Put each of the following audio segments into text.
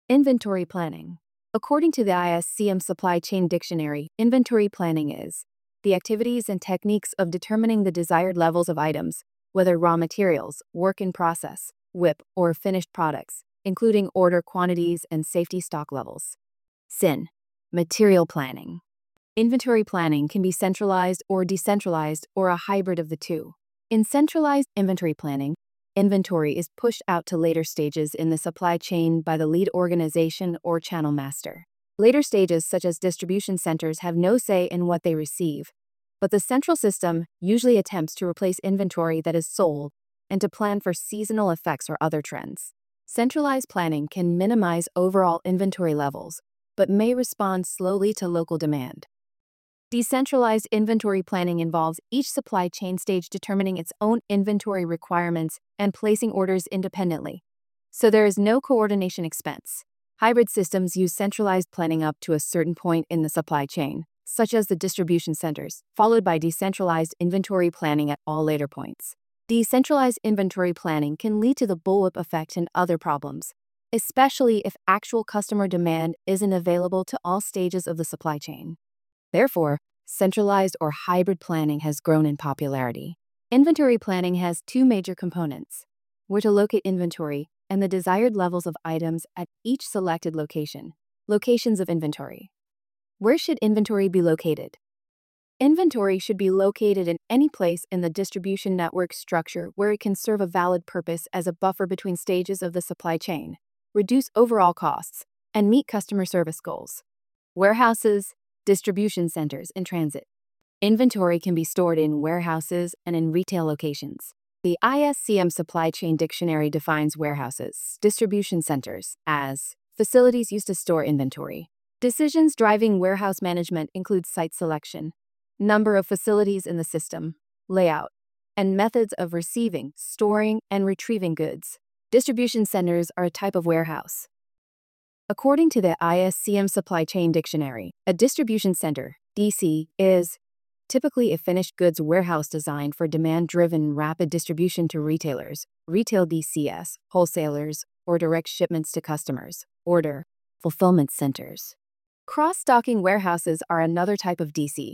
Inventory planning. According to the ISCM Supply Chain Dictionary, inventory planning is the activities and techniques of determining the desired levels of items, whether raw materials, work in process, WIP, or finished products, including order quantities and safety stock levels. SIN. Material planning. Inventory planning can be centralized or decentralized or a hybrid of the two. In centralized inventory planning, inventory is pushed out to later stages in the supply chain by the lead organization or channel master. Later stages, such as distribution centers, have no say in what they receive, but the central system usually attempts to replace inventory that is sold and to plan for seasonal effects or other trends. Centralized planning can minimize overall inventory levels, but may respond slowly to local demand. Decentralized inventory planning involves each supply chain stage determining its own inventory requirements and placing orders independently, so there is no coordination expense. Hybrid systems use centralized planning up to a certain point in the supply chain, such as the distribution centers, followed by decentralized inventory planning at all later points. Decentralized inventory planning can lead to the bullwhip effect and other problems, especially if actual customer demand isn't available to all stages of the supply chain. Therefore, centralized or hybrid planning has grown in popularity. Inventory planning has two major components: where to locate inventory and the desired levels of items at each selected location. Locations of inventory. Where should inventory be located? Inventory should be located in any place in the distribution network structure where it can serve a valid purpose as a buffer between stages of the supply chain, reduce overall costs, and meet customer service goals. Warehouses, distribution centers, and transit. Inventory can be stored in warehouses and in retail locations. The ISCM Supply Chain Dictionary defines warehouses, distribution centers, as facilities used to store inventory. Decisions driving warehouse management include site selection, number of facilities in the system, layout, and methods of receiving, storing, and retrieving goods. Distribution centers are a type of warehouse. According to the ISCM Supply Chain Dictionary, a distribution center, DC, is typically a finished goods warehouse designed for demand-driven rapid distribution to retailers, retail DCS, wholesalers, or direct shipments to customers, order, fulfillment centers. Cross-docking warehouses are another type of DC.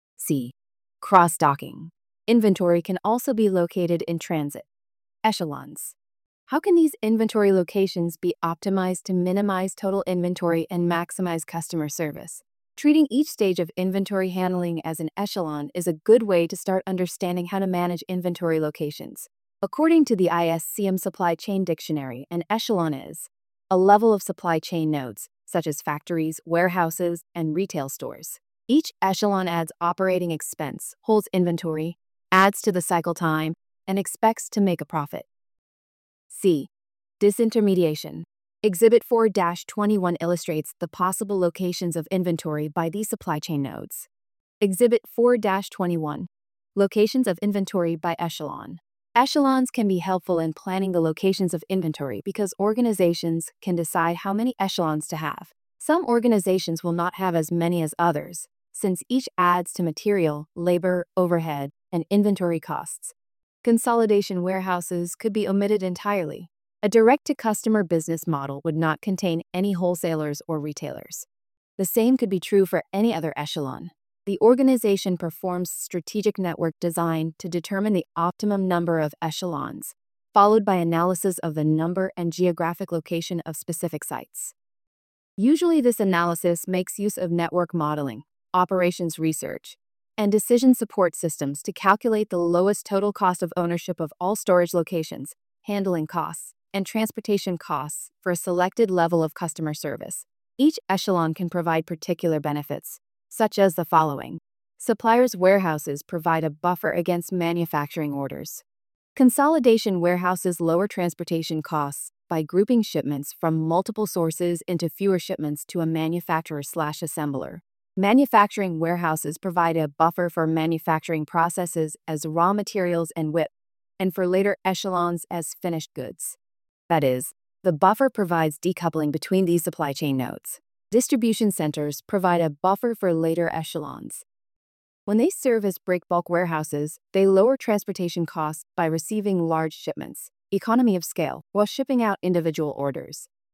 C. Cross-docking. Inventory can also be located in transit. Echelons. How can these inventory locations be optimized to minimize total inventory and maximize customer service? Treating each stage of inventory handling as an echelon is a good way to start understanding how to manage inventory locations. According to the ISCM Supply Chain Dictionary, an echelon is a level of supply chain nodes, such as factories, warehouses, and retail stores. Each echelon adds operating expense, holds inventory, adds to the cycle time, and expects to make a profit. C. Disintermediation. Exhibit 4-21 illustrates the possible locations of inventory by these supply chain nodes. Exhibit 4-21. Locations of inventory by echelon. Echelons can be helpful in planning the locations of inventory because organizations can decide how many echelons to have. Some organizations will not have as many as others, since each adds to material, labor, overhead, and inventory costs. Consolidation warehouses could be omitted entirely. A direct-to-customer business model would not contain any wholesalers or retailers. The same could be true for any other echelon. The organization performs strategic network design to determine the optimum number of echelons, followed by analysis of the number and geographic location of specific sites. Usually, this analysis makes use of network modeling, operations research, and decision support systems to calculate the lowest total cost of ownership of all storage locations, handling costs, and transportation costs for a selected level of customer service. Each echelon can provide particular benefits, such as the following. Suppliers' warehouses provide a buffer against manufacturing orders. Consolidation warehouses lower transportation costs by grouping shipments from multiple sources into fewer shipments to a manufacturer/assembler. Manufacturing warehouses provide a buffer for manufacturing processes as raw materials and WIP, and for later echelons as finished goods. That is, the buffer provides decoupling between these supply chain nodes. Distribution centers provide a buffer for later echelons. When they serve as break bulk warehouses, they lower transportation costs by receiving large shipments, economy of scale, while shipping out individual orders.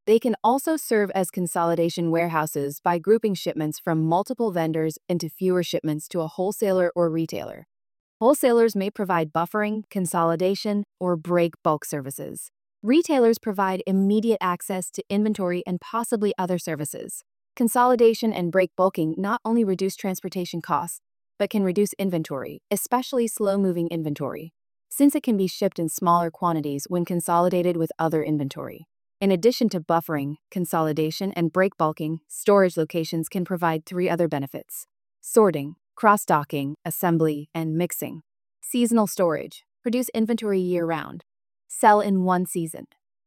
They can also serve as consolidation warehouses by grouping shipments from multiple vendors into fewer shipments to a wholesaler or retailer. Wholesalers may provide buffering, consolidation, or break bulk services. Retailers provide immediate access to inventory and possibly other services. Consolidation and break bulking not only reduce transportation costs, but can reduce inventory, especially slow-moving inventory, since it can be shipped in smaller quantities when consolidated with other inventory. In addition to buffering, consolidation, and break bulking, storage locations can provide 3 other benefits: sorting, cross-docking, assembly, and mixing. Seasonal storage, produce inventory year-round. Sell in one season.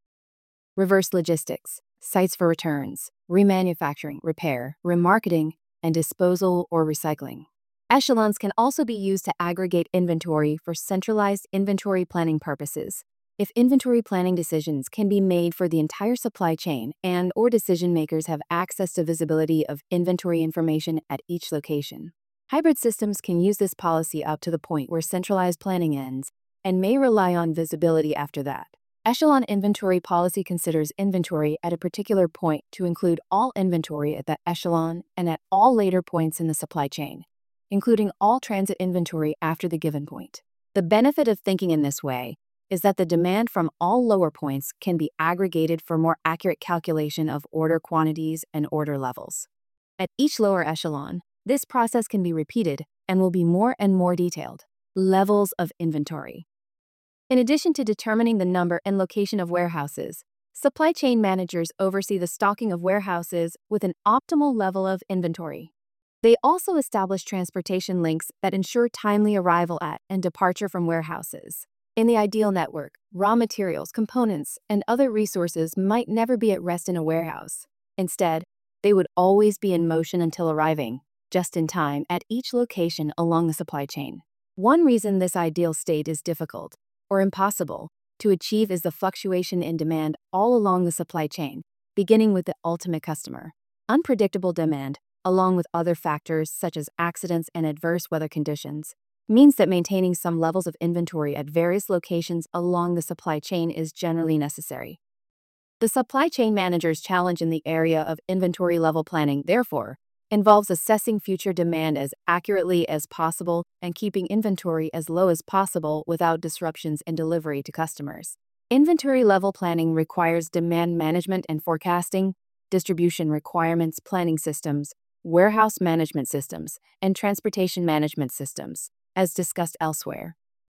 Reverse logistics, sites for returns, remanufacturing, repair, remarketing, and disposal or recycling. Echelons can also be used to aggregate inventory for centralized inventory planning purposes. If inventory planning decisions can be made for the entire supply chain and/or decision makers have access to visibility of inventory information at each location. Hybrid systems can use this policy up to the point where centralized planning ends and may rely on visibility after that. Echelon inventory policy considers inventory at a particular point to include all inventory at that echelon and at all later points in the supply chain, including all transit inventory after the given point. The benefit of thinking in this way is that the demand from all lower points can be aggregated for more accurate calculation of order quantities and order levels. At each lower echelon, this process can be repeated and will be more and more detailed. Levels of inventory. In addition to determining the number and location of warehouses, supply chain managers oversee the stocking of warehouses with an optimal level of inventory. They also establish transportation links that ensure timely arrival at and departure from warehouses. In the ideal network, raw materials, components, and other resources might never be at rest in a warehouse. Instead, they would always be in motion until arriving, just in time, at each location along the supply chain. One reason this ideal state is difficult, or impossible, to achieve is the fluctuation in demand all along the supply chain, beginning with the ultimate customer. Unpredictable demand, along with other factors such as accidents and adverse weather conditions, means that maintaining some levels of inventory at various locations along the supply chain is generally necessary. The supply chain manager's challenge in the area of inventory level planning, therefore, involves assessing future demand as accurately as possible and keeping inventory as low as possible without disruptions in delivery to customers. Inventory level planning requires demand management and forecasting, distribution requirements planning systems, warehouse management systems, and transportation management systems, as discussed elsewhere.